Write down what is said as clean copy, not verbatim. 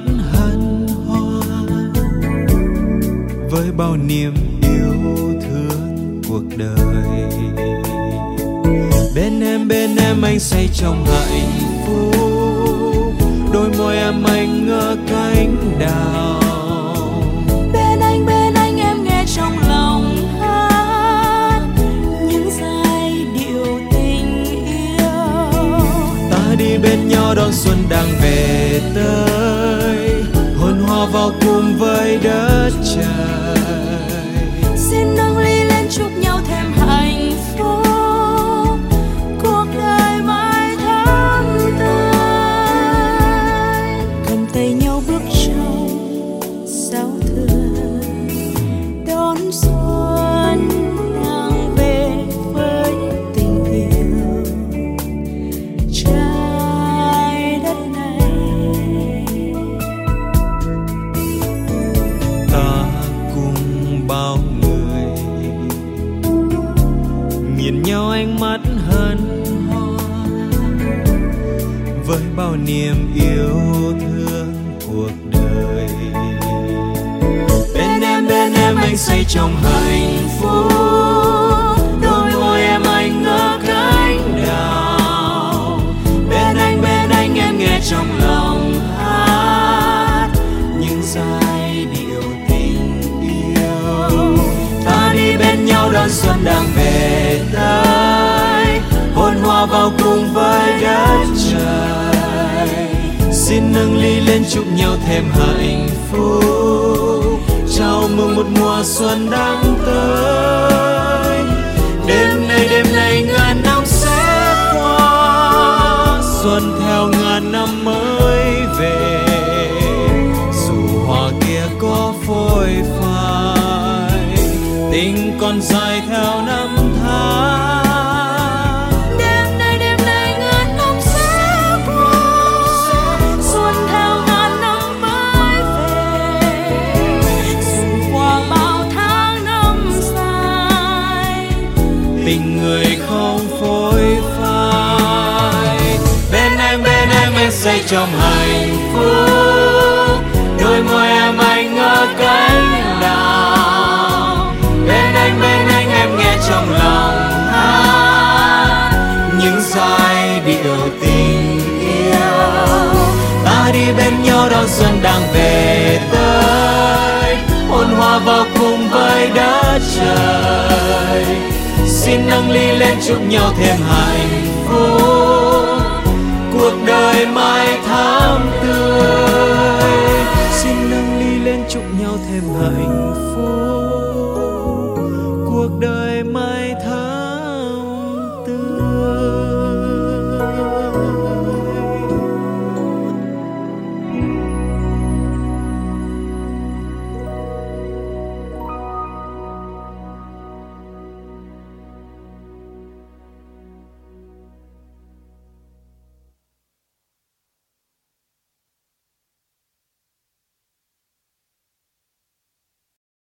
hân hoan với bao niềm yêu thương cuộc đời. Bên em anh say trong hạnh phúc, đôi môi em anh ngỡ cánh đào. Bên anh em nghe trong lòng hát những giai điệu tình yêu. Ta đi bên nhau đón xuân đang về tới, hôn hoa vào cùng với đất trời. Xin nâng ly lên chúc nhau thêm hạnh phúc, cuộc đời mãi thắm tươi. Cầm tay nhau bước trong giao thừa, đón xuân đang về với tình yêu. Trái đất này Ta cùng bao người nhìn nhau ánh mắt hân hoan với bao niềm yêu thương cuộc đời. Bên em anh say trong hạnh phúc, đôi môi em anh ngỡ cánh đào. Bên anh em nghe trong lòng hát những giai điệu tình yêu. Ta đi bên nhau đón xuân đang về tới, hôn hoa vào cùng với đất trời. Xin nâng ly lên chúc nhau thêm hạnh phúc, chào mừng một mùa xuân đang tới. Đêm nay ngàn năm sẽ qua, xuân theo ngàn năm mới về. Dù hoa kia có phôi phai, tình còn dài theo năm tháng. đêm nay ngàn năm sẽ qua, xuân theo ngàn năm mới về. Dù qua bao tháng năm dài, Tình người không phôi phai. Bên em say trong hạnh phúc, đôi môi em anh ngỡ cánh đào. Bên anh em nghe trong lòng hát những giai điệu tình yêu. Ta đi bên nhau đón xuân đang về tới, hôn hoa vào cùng với đất trời. Xin nâng ly lên chúc nhau thêm hạnh phúc, cuộc đời mãi